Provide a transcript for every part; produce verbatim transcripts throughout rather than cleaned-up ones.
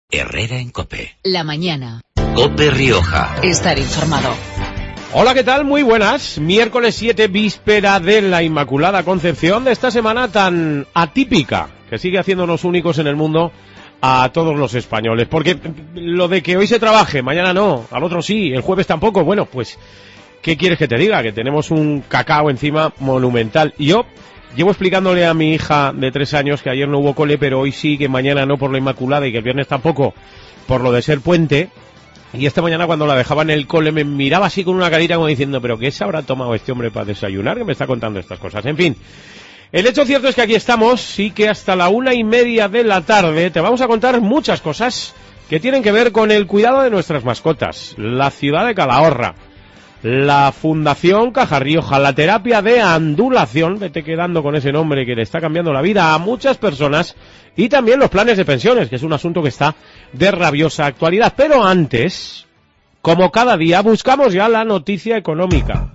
Herrera en COPE. La mañana. COPE Rioja. Estar informado. Hola, ¿qué tal? Muy buenas. Miércoles siete, víspera de la Inmaculada Concepción, de esta semana tan atípica, que sigue haciéndonos únicos en el mundo a todos los españoles. Porque lo de que hoy se trabaje, mañana no, al otro sí, el jueves tampoco, bueno, pues, ¿qué quieres que te diga? Que tenemos un cacao encima monumental. Y yo llevo explicándole a mi hija de tres años que ayer no hubo cole, pero hoy sí, que mañana no por la Inmaculada y que el viernes tampoco por lo de ser puente. Y esta mañana cuando la dejaba en el cole me miraba así con una carita como diciendo, ¿pero qué se habrá tomado este hombre para desayunar? Que me está contando estas cosas. En fin, el hecho cierto es que aquí estamos y que hasta la una y media de la tarde te vamos a contar muchas cosas que tienen que ver con el cuidado de nuestras mascotas, la ciudad de Calahorra, la Fundación Caja Rioja, la terapia de andulación, vete quedando con ese nombre que le está cambiando la vida a muchas personas, y también los planes de pensiones, que es un asunto que está de rabiosa actualidad. Pero antes, como cada día, buscamos ya la noticia económica.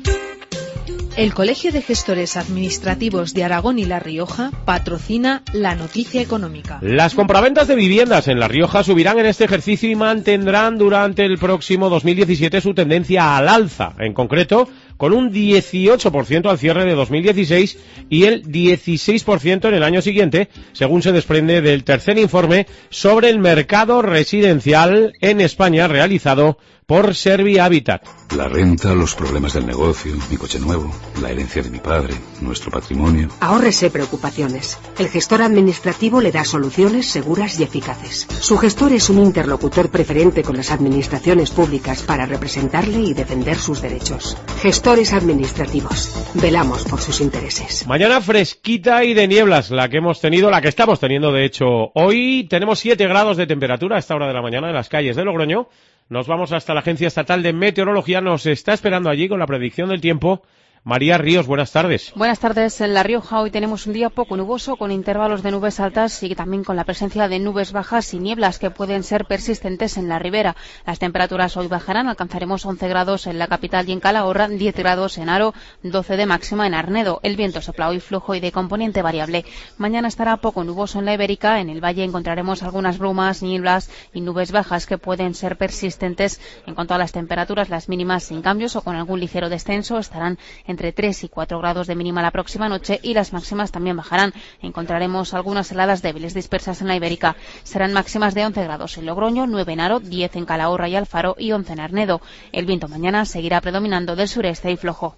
El Colegio de Gestores Administrativos de Aragón y La Rioja patrocina la noticia económica. Las compraventas de viviendas en La Rioja subirán en este ejercicio y mantendrán durante el próximo dos mil diecisiete su tendencia al alza, en concreto con un dieciocho por ciento al cierre de dos mil dieciséis y el dieciséis por ciento en el año siguiente, según se desprende del tercer informe sobre el mercado residencial en España realizado por Servi Habitat. La renta, los problemas del negocio, mi coche nuevo, la herencia de mi padre, nuestro patrimonio. Ahórrese preocupaciones. El gestor administrativo le da soluciones seguras y eficaces. Su gestor es un interlocutor preferente con las administraciones públicas para representarle y defender sus derechos. Gestores administrativos. Velamos por sus intereses. Mañana fresquita y de nieblas, la que hemos tenido, la que estamos teniendo de hecho hoy. Tenemos siete grados de temperatura a esta hora de la mañana en las calles de Logroño. Nos vamos hasta la Agencia Estatal de Meteorología, nos está esperando allí con la predicción del tiempo. María Ríos, buenas tardes. Buenas tardes. En La Rioja hoy tenemos un día poco nuboso, con intervalos de nubes altas y también con la presencia de nubes bajas y nieblas que pueden ser persistentes en la ribera. Las temperaturas hoy bajarán, alcanzaremos once grados en la capital y en Calahorra, diez grados en Haro, doce de máxima en Arnedo. El viento sopla hoy flojo y de componente variable. Mañana estará poco nuboso en la Ibérica. En el valle encontraremos algunas brumas, nieblas y nubes bajas que pueden ser persistentes. En cuanto a las temperaturas, las mínimas sin cambios o con algún ligero descenso estarán entre tres y cuatro grados de mínima la próxima noche y las máximas también bajarán. Encontraremos algunas heladas débiles dispersas en la Ibérica. Serán máximas de once grados en Logroño, nueve en Haro, diez en Calahorra y Alfaro y once en Arnedo. El viento mañana seguirá predominando del sureste y flojo.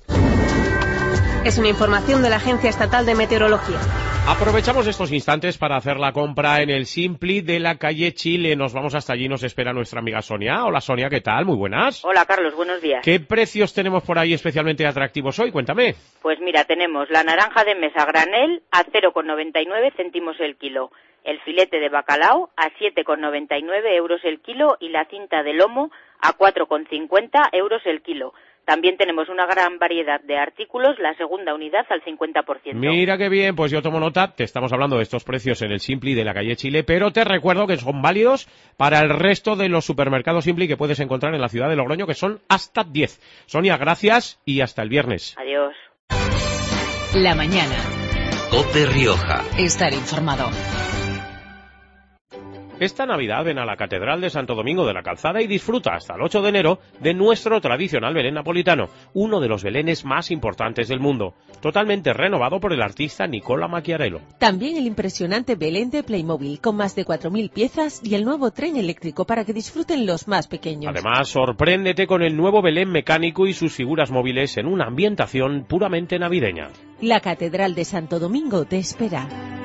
Es una información de la Agencia Estatal de Meteorología. Aprovechamos estos instantes para hacer la compra en el Simpli de la calle Chile. Nos vamos hasta allí, nos espera nuestra amiga Sonia. Hola Sonia, ¿qué tal? Muy buenas. Hola Carlos, buenos días. ¿Qué precios tenemos por ahí especialmente atractivos hoy? Cuéntame. Pues mira, tenemos la naranja de mesa granel a cero coma noventa y nueve céntimos el kilo, el filete de bacalao a siete coma noventa y nueve euros el kilo y la cinta de lomo a cuatro coma cincuenta euros el kilo. También tenemos una gran variedad de artículos, la segunda unidad al cincuenta por ciento. Mira qué bien, pues yo tomo nota, te estamos hablando de estos precios en el Simpli de la calle Chile, pero te recuerdo que son válidos para el resto de los supermercados Simpli que puedes encontrar en la ciudad de Logroño, que son hasta diez. Sonia, gracias y hasta el viernes. Adiós. La mañana. COPE Rioja. Estar informado. Esta Navidad ven a la Catedral de Santo Domingo de la Calzada y disfruta hasta el ocho de enero de nuestro tradicional Belén napolitano, uno de los belenes más importantes del mundo, totalmente renovado por el artista Nicola Macchiarello. También el impresionante Belén de Playmobil, con más de cuatro mil piezas y el nuevo tren eléctrico para que disfruten los más pequeños. Además, sorpréndete con el nuevo Belén mecánico y sus figuras móviles en una ambientación puramente navideña. La Catedral de Santo Domingo te espera.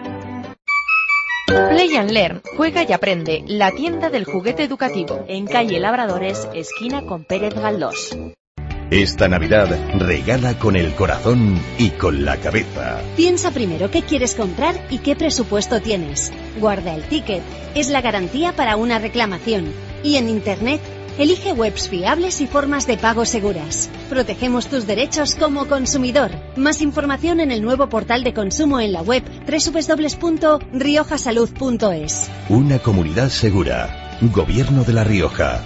Play and Learn, juega y aprende, la tienda del juguete educativo. En calle Labradores, esquina con Pérez Galdós. Esta Navidad regala con el corazón y con la cabeza. Piensa primero qué quieres comprar y qué presupuesto tienes. Guarda el ticket, es la garantía para una reclamación. Y en Internet, elige webs fiables y formas de pago seguras. Protegemos tus derechos como consumidor. Más información en el nuevo portal de consumo en la web doble u doble u doble u punto riojasalud punto es. Una comunidad segura. Gobierno de La Rioja.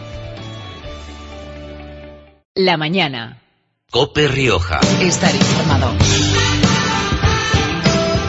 La mañana. COPE Rioja. Estar informado.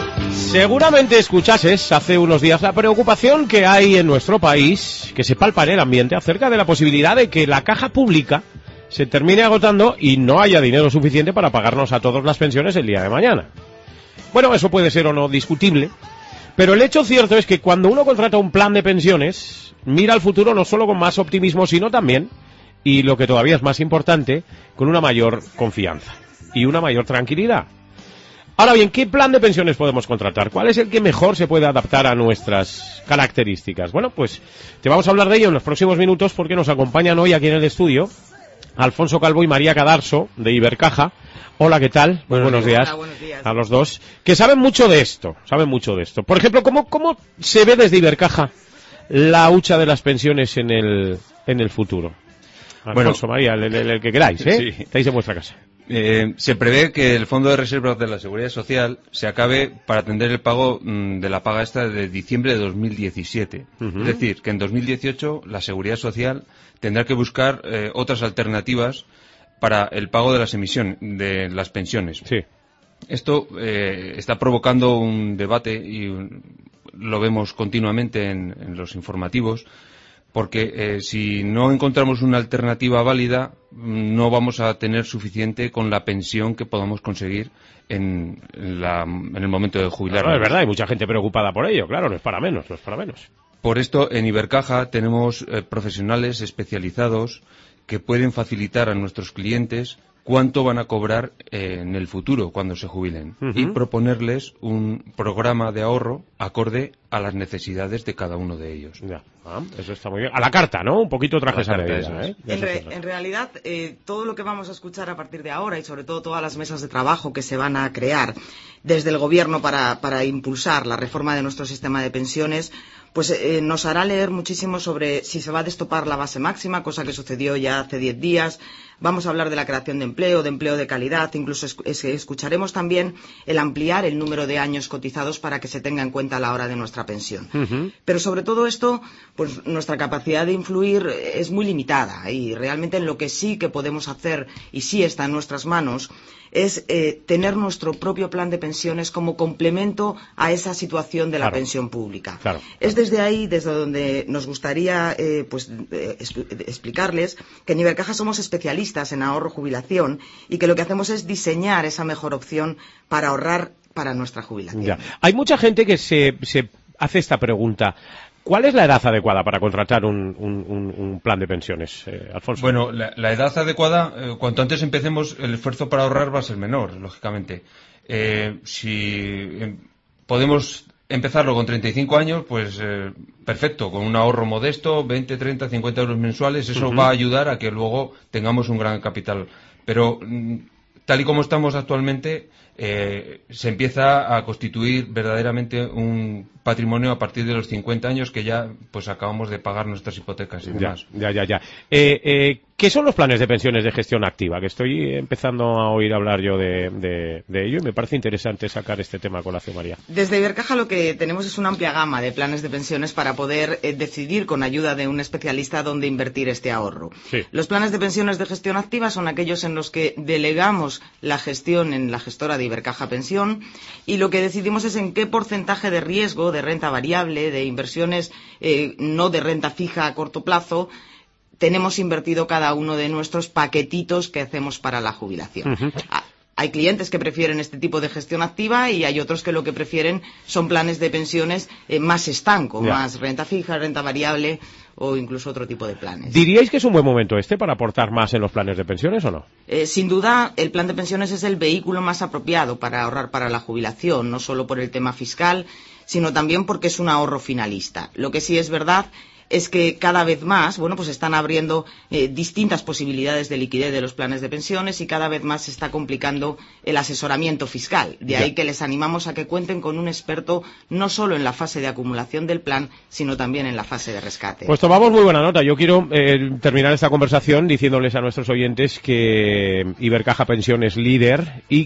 Seguramente escuchases hace unos días la preocupación que hay en nuestro país, que se palpa en el ambiente, acerca de la posibilidad de que la caja pública se termine agotando y no haya dinero suficiente para pagarnos a todos las pensiones el día de mañana. Bueno, eso puede ser o no discutible, pero el hecho cierto es que cuando uno contrata un plan de pensiones, mira al futuro no solo con más optimismo, sino también, y lo que todavía es más importante, con una mayor confianza y una mayor tranquilidad. Ahora bien, ¿qué plan de pensiones podemos contratar? ¿Cuál es el que mejor se puede adaptar a nuestras características? Bueno, pues te vamos a hablar de ello en los próximos minutos porque nos acompañan hoy aquí en el estudio Alfonso Calvo y María Cadarso, de Ibercaja. Hola, ¿qué tal? Muy buenos días. Hola, buenos días a los dos, que saben mucho de esto, saben mucho de esto. Por ejemplo, ¿cómo, cómo se ve desde Ibercaja la hucha de las pensiones en el, en el futuro? Alfonso, bueno, María, el, el, el que queráis, ¿eh? Sí. Estáis en vuestra casa. Eh, se prevé que el Fondo de Reservas de la Seguridad Social se acabe para atender el pago mmm, de la paga extra de diciembre de dos mil diecisiete. Uh-huh. Es decir, que en dos mil dieciocho la Seguridad Social tendrá que buscar eh, otras alternativas para el pago de las emisiones, de las pensiones. Sí. Esto eh, está provocando un debate y un, lo vemos continuamente en, en los informativos. Porque eh, si no encontramos una alternativa válida, no vamos a tener suficiente con la pensión que podamos conseguir en, la, en el momento de jubilarnos. Claro, es verdad, hay mucha gente preocupada por ello, claro, no es para menos, no es para menos. Por esto, en Ibercaja tenemos eh, profesionales especializados que pueden facilitar a nuestros clientes cuánto van a cobrar eh, en el futuro cuando se jubilen uh-huh. y proponerles un programa de ahorro acorde a las necesidades de cada uno de ellos. Ya. Ah, eso está muy bien. A la carta, ¿no? Un poquito trajes a medida, ¿eh? En, re, en realidad, eh, todo lo que vamos a escuchar a partir de ahora y sobre todo todas las mesas de trabajo que se van a crear desde el Gobierno para, para impulsar la reforma de nuestro sistema de pensiones, pues eh, nos hará leer muchísimo sobre si se va a destopar la base máxima, cosa que sucedió ya hace diez días. Vamos a hablar de la creación de empleo, de empleo de calidad, incluso es, es, escucharemos también el ampliar el número de años cotizados para que se tenga en cuenta a la hora de nuestra pensión. Uh-huh. Pero sobre todo esto, pues nuestra capacidad de influir es muy limitada y realmente en lo que sí que podemos hacer y sí está en nuestras manos es eh, tener nuestro propio plan de pensiones como complemento a esa situación de la claro. pensión pública. Claro. Es desde ahí, desde donde nos gustaría eh, pues, eh, explicarles que en Ibercaja somos especialistas en ahorro jubilación y que lo que hacemos es diseñar esa mejor opción para ahorrar para nuestra jubilación. Ya. Hay mucha gente que se, se hace esta pregunta. ¿Cuál es la edad adecuada para contratar un, un, un, un plan de pensiones, eh, Alfonso? Bueno, la, la edad adecuada, eh, cuanto antes empecemos, el esfuerzo para ahorrar va a ser menor, lógicamente. Eh, si eh, podemos empezarlo con treinta y cinco años, pues eh, perfecto, con un ahorro modesto, veinte, treinta, cincuenta euros mensuales, eso uh-huh. va a ayudar a que luego tengamos un gran capital. Pero mm, tal y como estamos actualmente, eh, se empieza a constituir verdaderamente un patrimonio a partir de los cincuenta años que ya pues acabamos de pagar nuestras hipotecas y demás. Ya, ya, ya. ya. Eh, eh, ¿Qué son los planes de pensiones de gestión activa? Que estoy empezando a oír hablar yo de, de, de ello y me parece interesante sacar este tema a colación, María. Desde Ibercaja lo que tenemos es una amplia gama de planes de pensiones para poder eh, decidir con ayuda de un especialista dónde invertir este ahorro. Sí. Los planes de pensiones de gestión activa son aquellos en los que delegamos la gestión en la gestora de Ibercaja Pensión y lo que decidimos es en qué porcentaje de riesgo, de renta variable, de inversiones eh, no de renta fija a corto plazo, tenemos invertido cada uno de nuestros paquetitos que hacemos para la jubilación. Uh-huh. Hay clientes que prefieren este tipo de gestión activa y hay otros que lo que prefieren son planes de pensiones eh, más estanco, yeah. más renta fija, renta variable o incluso otro tipo de planes. ¿Diríais que es un buen momento este para aportar más en los planes de pensiones o no? Eh, sin duda, el plan de pensiones es el vehículo más apropiado para ahorrar para la jubilación, no solo por el tema fiscal, sino también porque es un ahorro finalista. Lo que sí es verdad es que cada vez más, bueno, pues están abriendo eh, distintas posibilidades de liquidez de los planes de pensiones y cada vez más se está complicando el asesoramiento fiscal. De ahí ya. que les animamos a que cuenten con un experto no solo en la fase de acumulación del plan, sino también en la fase de rescate. Pues tomamos muy buena nota. Yo quiero eh, terminar esta conversación diciéndoles a nuestros oyentes que Ibercaja Pensión es líder y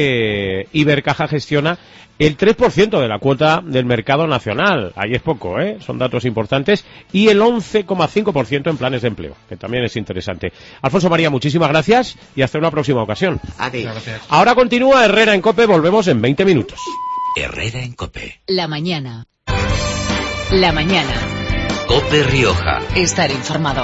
que Ibercaja gestiona el tres por ciento de la cuota del mercado nacional. Ahí es poco, ¿eh? Son datos importantes. Y el once coma cinco por ciento en planes de empleo, que también es interesante. Alfonso, María, muchísimas gracias y hasta una próxima ocasión. A ti. Ahora continúa Herrera en COPE, volvemos en veinte minutos. Herrera en COPE. La mañana. La mañana. COPE Rioja. Estar informado.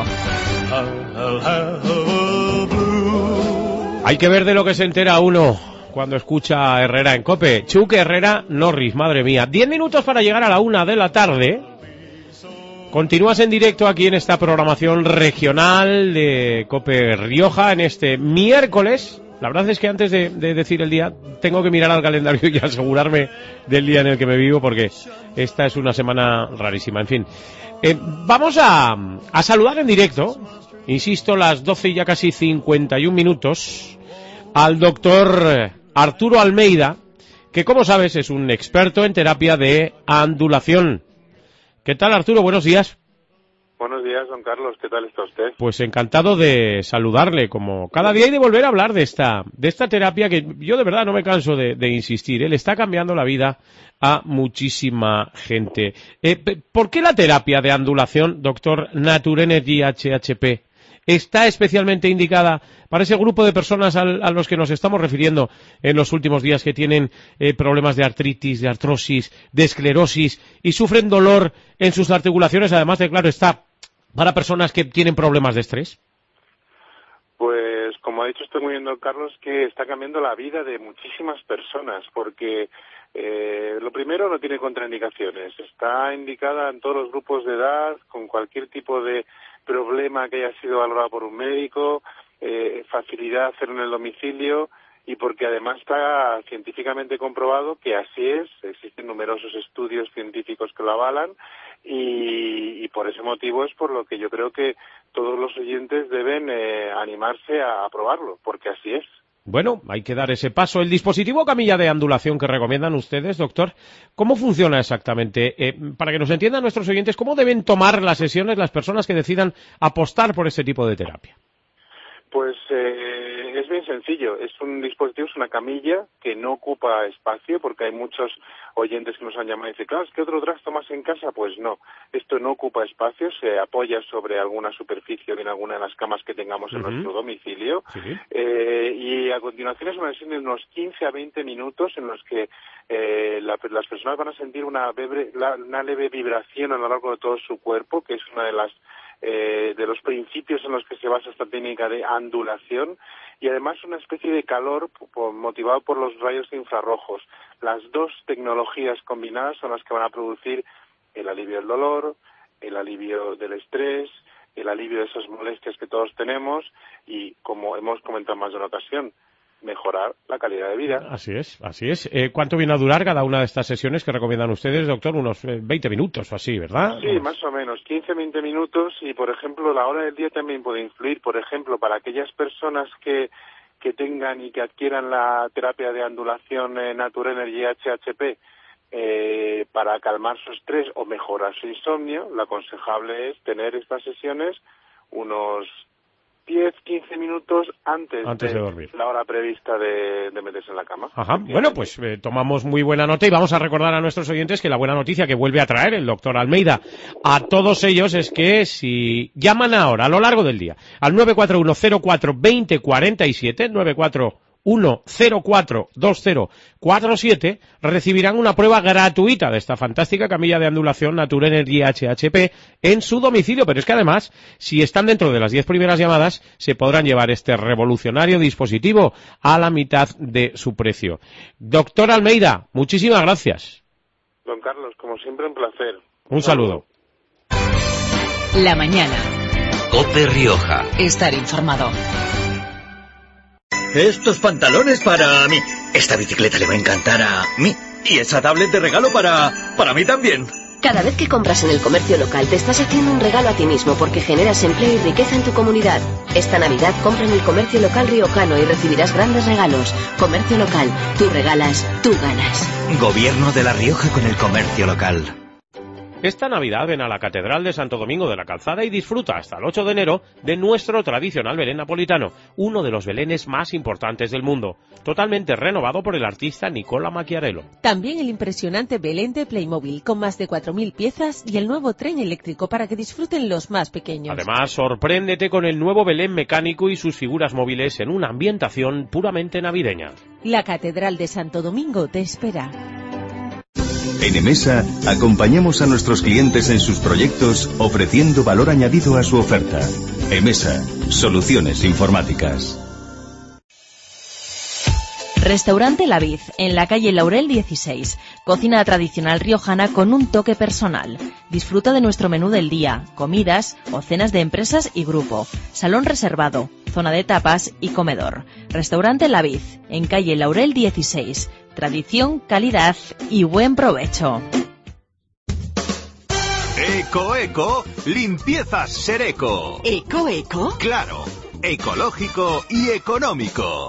Hay que ver de lo que se entera uno cuando escucha a Herrera en COPE. Chuque Herrera Norris, madre mía. Diez minutos para llegar a la una de la tarde. Continúas en directo aquí en esta programación regional de COPE Rioja en este miércoles. La verdad es que antes de, de decir el día, tengo que mirar al calendario y asegurarme del día en el que me vivo, porque esta es una semana rarísima. En fin, eh, vamos a, a saludar en directo, insisto, las doce y ya casi cincuenta y un minutos, al doctor Arturo Almeida, que como sabes es un experto en terapia de ondulación. ¿Qué tal, Arturo? Buenos días. Buenos días, don Carlos. ¿Qué tal está usted? Pues encantado de saludarle, como cada día, y de volver a hablar de esta de esta terapia que yo de verdad no me canso de, de insistir. ¿eh? Le está cambiando la vida a muchísima gente. Eh, ¿Por qué la terapia de ondulación, doctor Nature Energy H H P, está especialmente indicada para ese grupo de personas al, a los que nos estamos refiriendo en los últimos días, que tienen eh, problemas de artritis, de artrosis, de esclerosis y sufren dolor en sus articulaciones, además de, claro está, para personas que tienen problemas de estrés? Pues, como ha dicho usted muy bien, don Carlos, que está cambiando la vida de muchísimas personas, porque eh, lo primero, no tiene contraindicaciones. Está indicada en todos los grupos de edad, con cualquier tipo de problema que haya sido valorado por un médico, eh, facilidad hacerlo en el domicilio, y porque además está científicamente comprobado que así es. Existen numerosos estudios científicos que lo avalan, y, y por ese motivo es por lo que yo creo que todos los oyentes deben eh, animarse a, a probarlo, porque así es. Bueno, hay que dar ese paso. El dispositivo camilla de ondulación que recomiendan ustedes, doctor, ¿cómo funciona exactamente? Eh, para que nos entiendan nuestros oyentes, ¿cómo deben tomar las sesiones las personas que decidan apostar por este tipo de terapia? Pues eh, es bien sencillo. Es un dispositivo, es una camilla que no ocupa espacio, porque hay muchos oyentes que nos han llamado y dicen, claro, ¿es que otro trasto más en casa? Pues no, esto no ocupa espacio, se apoya sobre alguna superficie o en alguna de las camas que tengamos en uh-huh. nuestro domicilio. Sí. Eh, y a continuación es una sesión de unos quince a veinte minutos en los que eh, la, las personas van a sentir una, bebre, la, una leve vibración a lo largo de todo su cuerpo, que es una de las Eh, de los principios en los que se basa esta técnica de ondulación, y además una especie de calor por, motivado por los rayos infrarrojos. Las dos tecnologías combinadas son las que van a producir el alivio del dolor, el alivio del estrés, el alivio de esas molestias que todos tenemos y, como hemos comentado más de una ocasión, mejorar la calidad de vida. Así es, así es. Eh, ¿Cuánto viene a durar cada una de estas sesiones que recomiendan ustedes, doctor? Unos eh, veinte minutos o así, ¿verdad? Sí, más o menos, quince a veinte minutos, y, por ejemplo, la hora del día también puede influir. Por ejemplo, para aquellas personas que, que tengan y que adquieran la terapia de ondulación eh, Nature Energy H H P, eh, para calmar su estrés o mejorar su insomnio, lo aconsejable es tener estas sesiones unos diez a quince minutos antes, antes de, de dormir, la hora prevista de, de meterse en la cama. Ajá. Bueno, pues eh, tomamos muy buena nota, y vamos a recordar a nuestros oyentes que la buena noticia que vuelve a traer el doctor Almeida a todos ellos es que si llaman ahora a lo largo del día al nueve cuatro uno cero cuatro dos cero cuatro siete, nueve cuatro uno cero cuatro dos cero cuatro siete, recibirán una prueba gratuita de esta fantástica camilla de ondulación Nature Energy H H P en su domicilio. Pero es que además, si están dentro de las diez primeras llamadas, se podrán llevar este revolucionario dispositivo a la mitad de su precio. Doctor Almeida, muchísimas gracias. Don Carlos, como siempre, un placer. Un saludo. La mañana. COPE Rioja. Estar informado. Estos pantalones para mí. Esta bicicleta le va a encantar a mí. Y esa tablet de regalo para... para mí también. Cada vez que compras en el comercio local te estás haciendo un regalo a ti mismo, porque generas empleo y riqueza en tu comunidad. Esta Navidad compra en el comercio local riojano y recibirás grandes regalos. Comercio local. Tú regalas, tú ganas. Gobierno de La Rioja con el comercio local. Esta Navidad ven a la Catedral de Santo Domingo de la Calzada y disfruta hasta el ocho de enero de nuestro tradicional Belén napolitano, uno de los belenes más importantes del mundo, totalmente renovado por el artista Nicola Macchiarello. También el impresionante Belén de Playmobil con más de cuatro mil piezas y el nuevo tren eléctrico para que disfruten los más pequeños. Además, sorpréndete con el nuevo Belén mecánico y sus figuras móviles en una ambientación puramente navideña. La Catedral de Santo Domingo te espera. En Emesa acompañamos a nuestros clientes en sus proyectos ofreciendo valor añadido a su oferta. Emesa, soluciones informáticas. Restaurante La Vid, en la calle Laurel dieciséis. Cocina tradicional riojana con un toque personal. Disfruta de nuestro menú del día, comidas o cenas de empresas y grupo. Salón reservado, zona de tapas y comedor. Restaurante La Vid, en calle Laurel dieciséis. Tradición, calidad y buen provecho. Eco, eco, limpiezas Sereco. ¿Eco, eco? Claro, ecológico y económico.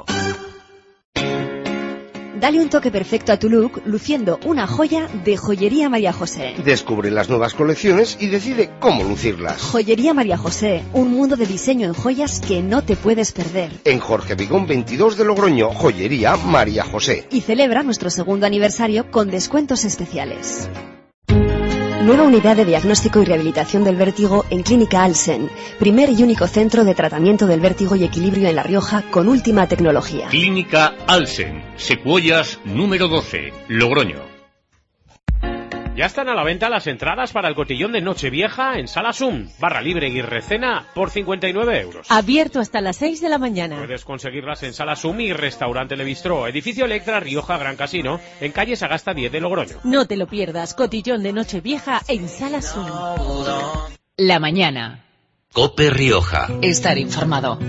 Dale un toque perfecto a tu look luciendo una joya de Joyería María José. Descubre las nuevas colecciones y decide cómo lucirlas. Joyería María José, un mundo de diseño en joyas que no te puedes perder. En Jorge Vigón veintidós de Logroño, Joyería María José. Y celebra nuestro segundo aniversario con descuentos especiales. Nueva unidad de diagnóstico y rehabilitación del vértigo en Clínica Alsen. Primer y único centro de tratamiento del vértigo y equilibrio en La Rioja con última tecnología. Clínica Alsen, Secuoyas número doce, Logroño. Ya están a la venta las entradas para el cotillón de Nochevieja en Sala Sum, barra libre y recena por cincuenta y nueve euros. Abierto hasta las seis de la mañana. Puedes conseguirlas en Sala Sum y Restaurante Le Bistró, edificio Electra, Rioja, Gran Casino, en calle Sagasta diez de Logroño. No te lo pierdas, cotillón de Nochevieja en Sala Sum. La mañana. COPE Rioja. Estar informado.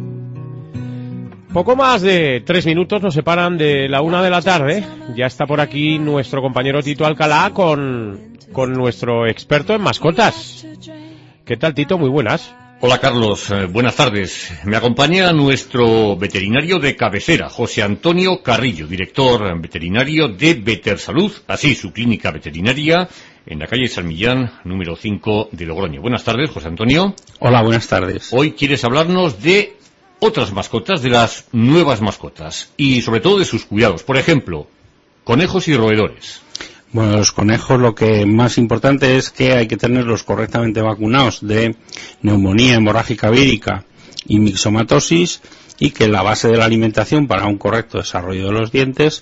Poco más de tres minutos nos separan de la una de la tarde. Ya está por aquí nuestro compañero Tito Alcalá con, con nuestro experto en mascotas. ¿Qué tal, Tito? Muy buenas. Hola, Carlos. Eh, buenas tardes. Me acompaña nuestro veterinario de cabecera, José Antonio Carrillo, director veterinario de Vetersalud, así su clínica veterinaria, en la calle San Millán, número cinco de Logroño. Buenas tardes, José Antonio. Hola, buenas tardes. Hoy quieres hablarnos de otras mascotas, de las nuevas mascotas y sobre todo de sus cuidados. Por ejemplo, conejos y roedores. Bueno, los conejos lo que más importante es que hay que tenerlos correctamente vacunados de neumonía hemorrágica vírica y mixomatosis, y que la base de la alimentación para un correcto desarrollo de los dientes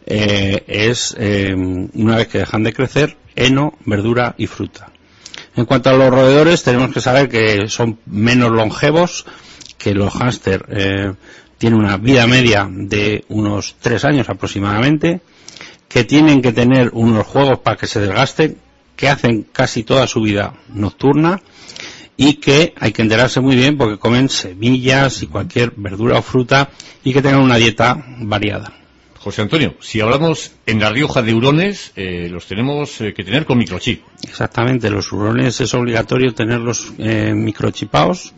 eh, es, eh, una vez que dejan de crecer, heno, verdura y fruta. En cuanto a los roedores, tenemos que saber que son menos longevos que los hámster. Eh, tienen una vida media de unos tres años aproximadamente, que tienen que tener unos juegos para que se desgasten, que hacen casi toda su vida nocturna, y que hay que enterarse muy bien porque comen semillas y cualquier verdura o fruta, y que tengan una dieta variada. José Antonio, si hablamos en La Rioja de hurones, eh, los tenemos eh, que tener con microchip. Exactamente, los hurones es obligatorio tenerlos eh, microchipados,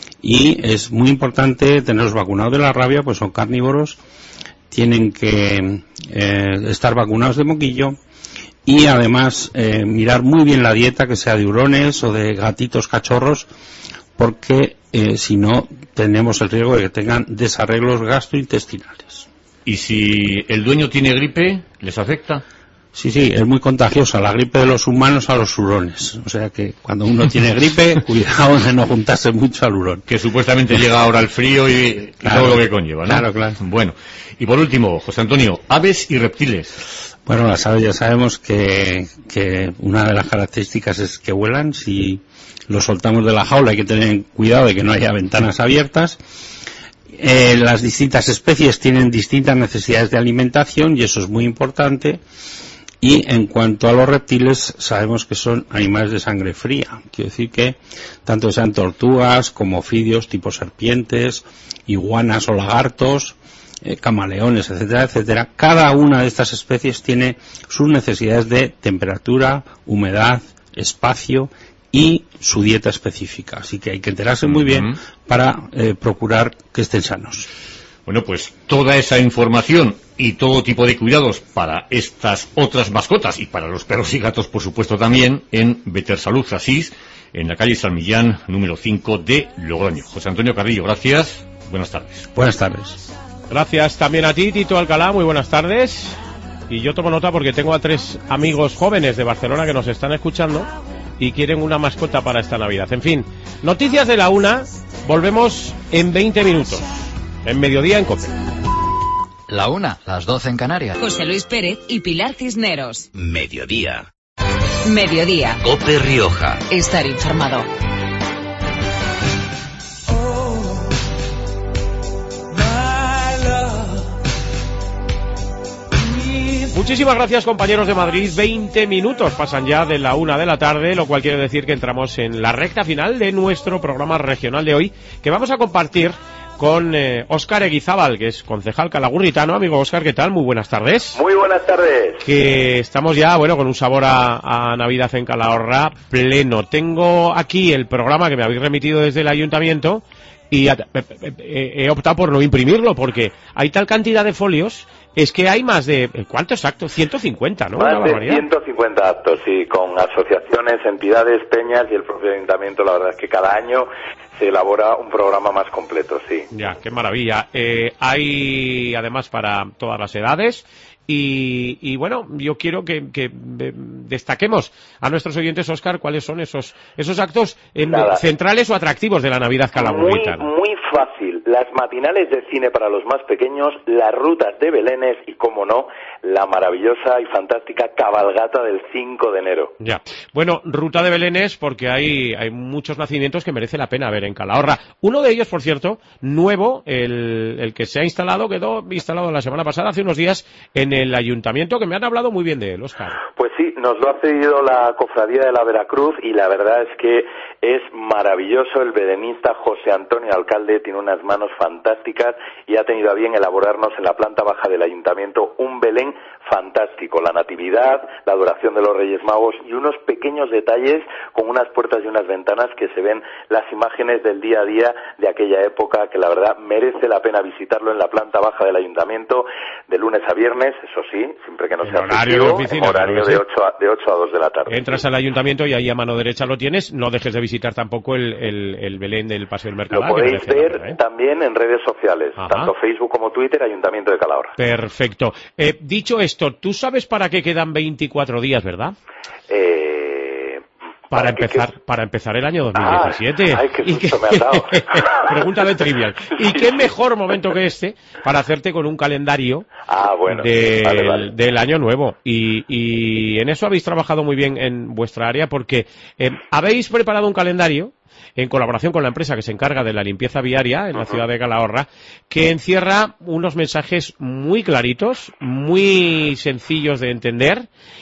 y es muy importante tenerlos vacunados de la rabia, pues son carnívoros, tienen que eh, estar vacunados de moquillo, y además eh, mirar muy bien la dieta, que sea de hurones o de gatitos cachorros, porque eh, si no tenemos el riesgo de que tengan desarreglos gastrointestinales. ¿Y si el dueño tiene gripe, les afecta? Sí, sí, es muy contagiosa la gripe de los humanos a los hurones. O sea que cuando uno tiene gripe, cuidado de no juntarse mucho al hurón. Que supuestamente llega ahora el frío y, claro, y todo lo que conlleva, ¿no? Claro, claro. Bueno, y por último, José Antonio, aves y reptiles. Bueno, las aves ya sabemos que, que una de las características es que vuelan. Si los soltamos de la jaula hay que tener cuidado de que no haya ventanas abiertas. Eh, las distintas especies tienen distintas necesidades de alimentación, y eso es muy importante. Y en cuanto a los reptiles, sabemos que son animales de sangre fría. Quiero decir que tanto sean tortugas como ofidios tipo serpientes, iguanas o lagartos, eh, camaleones, etcétera, etcétera, cada una de estas especies tiene sus necesidades de temperatura, humedad, espacio y su dieta específica. Así que hay que enterarse muy bien para eh, procurar que estén sanos. Bueno, pues toda esa información y todo tipo de cuidados para estas otras mascotas y para los perros y gatos, por supuesto, también en Vetersalud Asís, en la calle San Millán, número cinco de Logroño. José Antonio Carrillo, gracias. Buenas tardes. Buenas tardes. Gracias también a ti, Tito Alcalá. Muy buenas tardes. Y yo tomo nota porque tengo a tres amigos jóvenes de Barcelona que nos están escuchando y quieren una mascota para esta Navidad. En fin, noticias de la una. Volvemos en veinte minutos. En Mediodía en COPE. La una, las doce en Canarias. José Luis Pérez y Pilar Cisneros. Mediodía. Mediodía. COPE Rioja. Estar informado. Muchísimas gracias, compañeros de Madrid. veinte minutos pasan ya de la una de la tarde, lo cual quiere decir que entramos en la recta final de nuestro programa regional de hoy, que vamos a compartir con eh, Óscar Eguizábal, que es concejal calagurritano. Amigo Óscar, ¿qué tal? Muy buenas tardes. Muy buenas tardes. Que estamos ya, bueno, con un sabor a, a Navidad en Calahorra pleno. Tengo aquí el programa que me habéis remitido desde el ayuntamiento y a, he, he optado por no imprimirlo porque hay tal cantidad de folios. Es que hay más de... ¿Cuántos actos? ciento cincuenta, ¿no? Más de ciento cincuenta actos, sí, con asociaciones, entidades, peñas y el propio ayuntamiento. La verdad es que cada año se elabora un programa más completo, sí. Ya, qué maravilla. Eh, hay, además, para todas las edades. Y, y bueno, yo quiero que, que destaquemos a nuestros oyentes, Óscar, cuáles son esos esos actos eh, centrales o atractivos de la Navidad calagurritana. Muy, muy fácil. Las matinales de cine para los más pequeños, las rutas de Belénes y, como no, la maravillosa y fantástica cabalgata del cinco de enero. Ya. Bueno, ruta de Belénes porque hay, hay muchos nacimientos que merece la pena ver en Calahorra. Uno de ellos, por cierto, nuevo, el, el que se ha instalado, quedó instalado la semana pasada, hace unos días, en el ayuntamiento, que me han hablado muy bien de él, Óscar. Pues sí, nos lo ha cedido la Cofradía de la Veracruz y la verdad es que es maravilloso. El belenista José Antonio Alcalde tiene unas manos fantásticas y ha tenido a bien elaborarnos en la planta baja del ayuntamiento un Belén fantástico, la natividad, la adoración de los Reyes Magos y unos pequeños detalles con unas puertas y unas ventanas que se ven las imágenes del día a día de aquella época, que la verdad merece la pena visitarlo en la planta baja del ayuntamiento de lunes a viernes, eso sí, siempre que no sea horario festivo, de oficina, horario de ocho a, de ocho a dos de la tarde. Entras al ayuntamiento y ahí a mano derecha lo tienes. No dejes de visitar tampoco el, el, el Belén del Paseo del Mercadal. Lo podéis ver pena, ¿eh? también en redes sociales, Ajá. tanto Facebook como Twitter, Ayuntamiento de Calahorra. Perfecto. Eh, dicho esto, tú sabes para qué quedan veinticuatro días, ¿verdad? Eh... Para, para empezar, que... para empezar el año dos mil diecisiete. Ah, ay, qué susto me has dado. Pregunta de trivial. ¿Y qué mejor momento que este para hacerte con un calendario ah, bueno, de, vale, vale. del año nuevo? Y, y en eso habéis trabajado muy bien en vuestra área porque eh, habéis preparado un calendario en colaboración con la empresa que se encarga de la limpieza viaria en uh-huh. la ciudad de Calahorra, que encierra unos mensajes muy claritos, muy sencillos de entender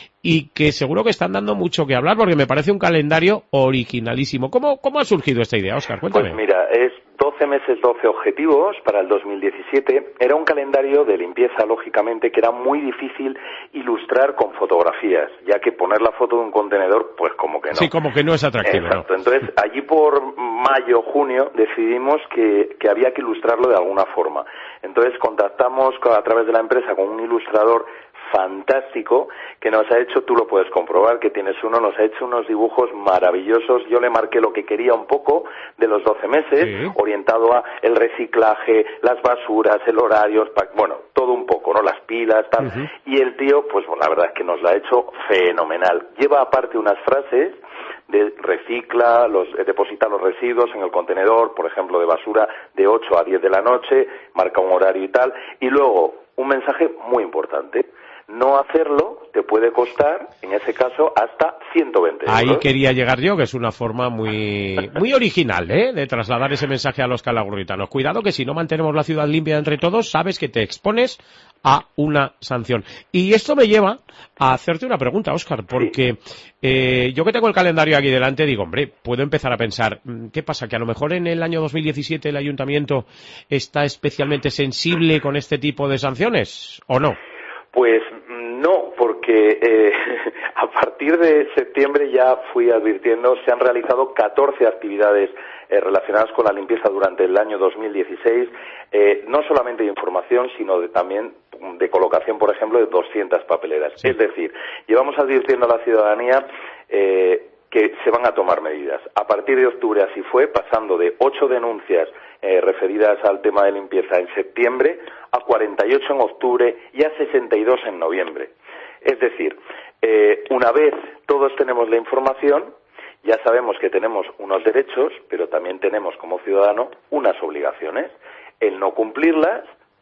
y que seguro que están dando mucho que hablar porque me parece un calendario originalísimo. ¿Cómo, cómo ha surgido esta idea, Óscar? Cuéntame. Pues mira, es doce meses, doce objetivos para el dos mil diecisiete. Era un calendario de limpieza, lógicamente, que era muy difícil ilustrar con fotografías, ya que poner la foto de un contenedor, pues como que no. Sí, como que no es atractivo. Exacto. ¿no? Entonces, allí por mayo, junio, decidimos que, que había que ilustrarlo de alguna forma. Entonces, contactamos a través de la empresa con un ilustrador fantástico que nos ha hecho, tú lo puedes comprobar que tienes uno, nos ha hecho unos dibujos maravillosos. Yo le marqué lo que quería un poco de los doce meses, sí. orientado a el reciclaje, las basuras, el horario, bueno, todo un poco, ¿no? Las pilas, tal. Uh-huh. Y el tío, pues bueno, la verdad es que nos la ha hecho fenomenal. Lleva aparte unas frases de recicla, los, eh, deposita los residuos en el contenedor, por ejemplo, de basura de ocho a diez de la noche, marca un horario y tal. Y luego, un mensaje muy importante. No hacerlo te puede costar, en ese caso, hasta ciento veinte euros. Ahí quería llegar yo, que es una forma muy muy original, ¿eh?, de trasladar ese mensaje a los calagurritanos. Cuidado que si no mantenemos la ciudad limpia entre todos, sabes que te expones a una sanción. Y esto me lleva a hacerte una pregunta, Óscar, porque sí. eh, yo que tengo el calendario aquí delante, digo, hombre, puedo empezar a pensar, ¿qué pasa? ¿Que a lo mejor en el año dos mil diecisiete el ayuntamiento está especialmente sensible con este tipo de sanciones, o no? Pues no, porque eh, a partir de septiembre ya fui advirtiendo, se han realizado catorce actividades eh, relacionadas con la limpieza durante el año dos mil dieciséis, eh, no solamente de información, sino de, también de colocación, por ejemplo, de doscientas papeleras. Sí. Es decir, llevamos advirtiendo a la ciudadanía eh, que se van a tomar medidas. A partir de octubre así fue, pasando de ocho denuncias eh, referidas al tema de limpieza en septiembre a cuarenta y ocho en octubre y a sesenta y dos en noviembre. Es decir, eh, una vez todos tenemos la información, ya sabemos que tenemos unos derechos, pero también tenemos como ciudadano unas obligaciones. El no cumplirlas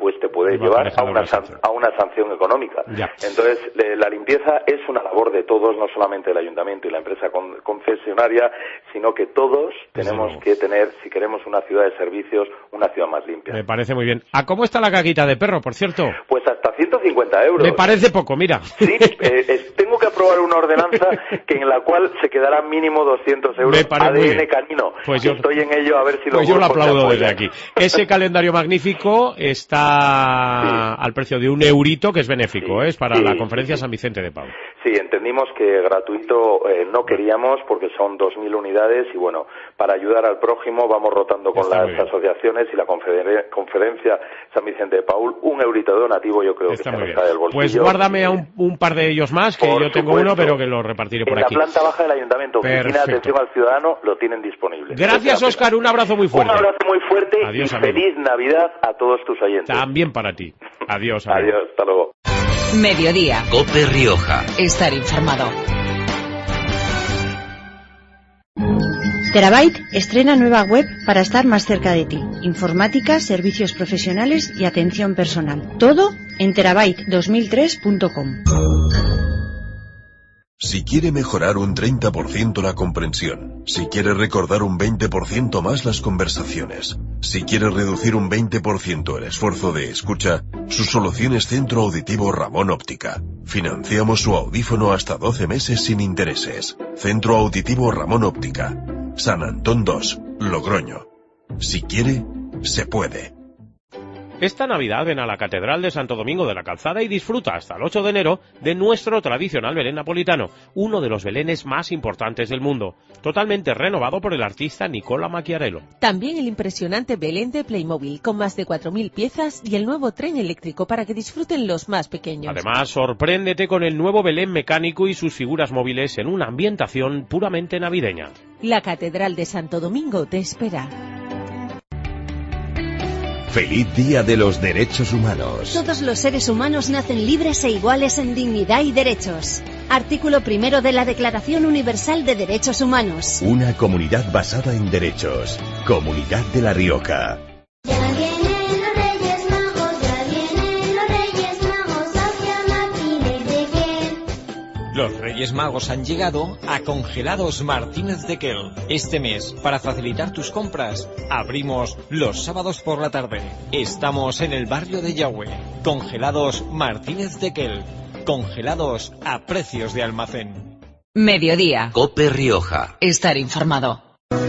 pues te puede llevar a una, san, a una sanción económica. Ya. Entonces, eh, la limpieza es una labor de todos, no solamente el ayuntamiento y la empresa con, concesionaria, sino que todos tenemos que tener, si queremos una ciudad de servicios, una ciudad más limpia. Me parece muy bien. ¿A cómo está la caquita de perro, por cierto? Pues hasta ciento cincuenta euros. Me parece poco, mira. Sí, eh, es, tengo que aprobar una ordenanza que en la cual se quedará mínimo doscientos euros A D N canino. Pues yo, estoy en ello a ver si lo Pues yo lo aplaudo desde aquí. Ese calendario magnífico está sí. al precio de un eurito, que es benéfico, sí. ¿eh? Es para sí. la conferencia San Vicente de Paúl. Sí, entendimos que gratuito eh, no queríamos porque son dos mil unidades y bueno, para ayudar al prójimo vamos rotando con está las asociaciones y la confer conferencia San Vicente de Paúl, un eurito de donativo yo creo está que se nos cae del bolsillo. Pues guárdame a un, un par de ellos más, que por yo tengo supuesto. uno, pero que lo repartiré por en aquí. En la planta baja del ayuntamiento, oficina de atención al ciudadano, lo tienen disponible. Gracias, Óscar, un abrazo muy fuerte. Un abrazo muy fuerte adiós, y amigo. Feliz Navidad a todos tus oyentes. También para ti. Adiós, amigo. Adiós, hasta luego. Mediodía. COPE Rioja. Estar informado. Terabyte estrena nueva web para estar más cerca de ti. Informática, servicios profesionales y atención personal. Todo en terabyte dos mil tres punto com. Si quiere mejorar un treinta por ciento la comprensión, si quiere recordar un veinte por ciento más las conversaciones, si quiere reducir un veinte por ciento el esfuerzo de escucha, su solución es Centro Auditivo Ramón Óptica. Financiamos su audífono hasta doce meses sin intereses. Centro Auditivo Ramón Óptica. San Antón dos, Logroño. Si quiere, se puede. Esta Navidad ven a la Catedral de Santo Domingo de la Calzada y disfruta hasta el ocho de enero de nuestro tradicional Belén napolitano, uno de los belenes más importantes del mundo, totalmente renovado por el artista Nicola Macchiarello. También el impresionante Belén de Playmobil, con más de cuatro mil piezas y el nuevo tren eléctrico para que disfruten los más pequeños. Además, sorpréndete con el nuevo Belén mecánico y sus figuras móviles en una ambientación puramente navideña. La Catedral de Santo Domingo te espera. Feliz Día de los Derechos Humanos. Todos los seres humanos nacen libres e iguales en dignidad y derechos. Artículo primero de la Declaración Universal de Derechos Humanos. Una comunidad basada en derechos. Comunidad de La Rioja. Ya vienen los Reyes Magos, ya vienen los Reyes Magos hacia Martínez de Quel. Los Reyes Magos han llegado a Congelados Martínez de Quel. Este mes, para facilitar tus compras, abrimos los sábados por la tarde. Estamos en el barrio de Yahweh. Congelados Martínez de Quel. Congelados a precios de almacén. Mediodía. COPE Rioja. Estar informado.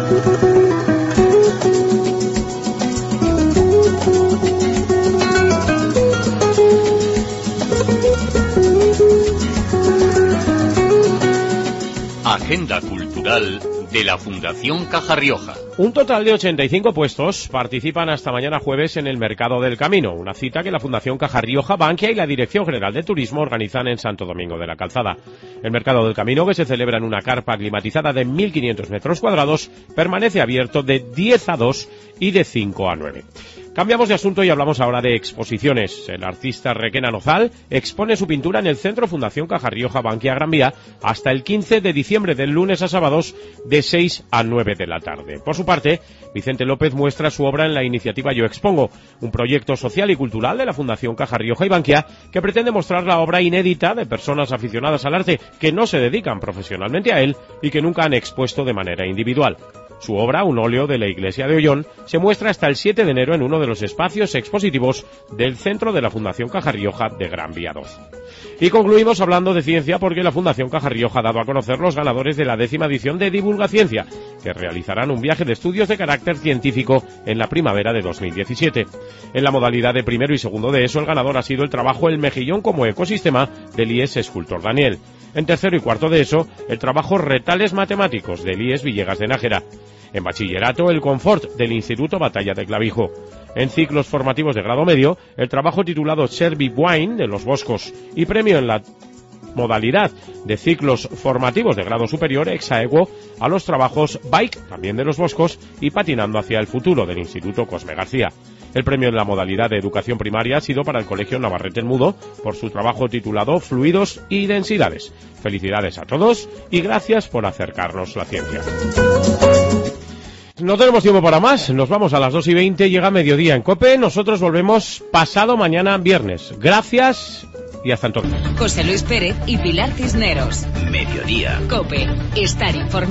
Agenda cultural de la Fundación Caja Rioja. Un total de ochenta y cinco puestos participan hasta mañana jueves en el Mercado del Camino, una cita que la Fundación Caja Rioja, Bankia y la Dirección General de Turismo organizan en Santo Domingo de la Calzada. El Mercado del Camino, que se celebra en una carpa climatizada de mil quinientos metros cuadrados, permanece abierto de diez a dos y de cinco a nueve. Cambiamos de asunto y hablamos ahora de exposiciones. El artista Requena Nozal expone su pintura en el Centro Fundación Caja Rioja Bankia Gran Vía hasta el quince de diciembre, del lunes a sábados, de seis a nueve de la tarde. Por su parte, Vicente López muestra su obra en la iniciativa Yo Expongo, un proyecto social y cultural de la Fundación Caja Rioja y Bankia que pretende mostrar la obra inédita de personas aficionadas al arte que no se dedican profesionalmente a él y que nunca han expuesto de manera individual. Su obra, un óleo de la iglesia de Ollón, se muestra hasta el siete de enero en uno de los espacios expositivos del centro de la Fundación Caja Rioja de Gran Vía doce. Y concluimos hablando de ciencia porque la Fundación Caja Rioja ha dado a conocer los ganadores de la décima edición de Divulga Ciencia, que realizarán un viaje de estudios de carácter científico en la primavera de dos mil diecisiete. En la modalidad de primero y segundo de eso, el ganador ha sido el trabajo El Mejillón como ecosistema del I E S Escultor Daniel. En tercero y cuarto de eso, el trabajo Retales Matemáticos del I E S Villegas de Nájera. En bachillerato, el Confort del Instituto Batalla de Clavijo. En ciclos formativos de grado medio, el trabajo titulado Cherby Wine de Los Boscos. Y premio en la modalidad de ciclos formativos de grado superior exaequo a los trabajos Bike, también de Los Boscos, y Patinando hacia el futuro del Instituto Cosme García. El premio en la modalidad de educación primaria ha sido para el Colegio Navarrete el Mudo por su trabajo titulado Fluidos y Densidades. Felicidades a todos y gracias por acercarnos la ciencia. no tenemos tiempo para más. Nos vamos a las dos y veinte, llega mediodía en COPE. Nosotros volvemos pasado mañana viernes. Gracias y hasta entonces. José Luis Pérez y Pilar Cisneros. Mediodía. COPE. Estar informado.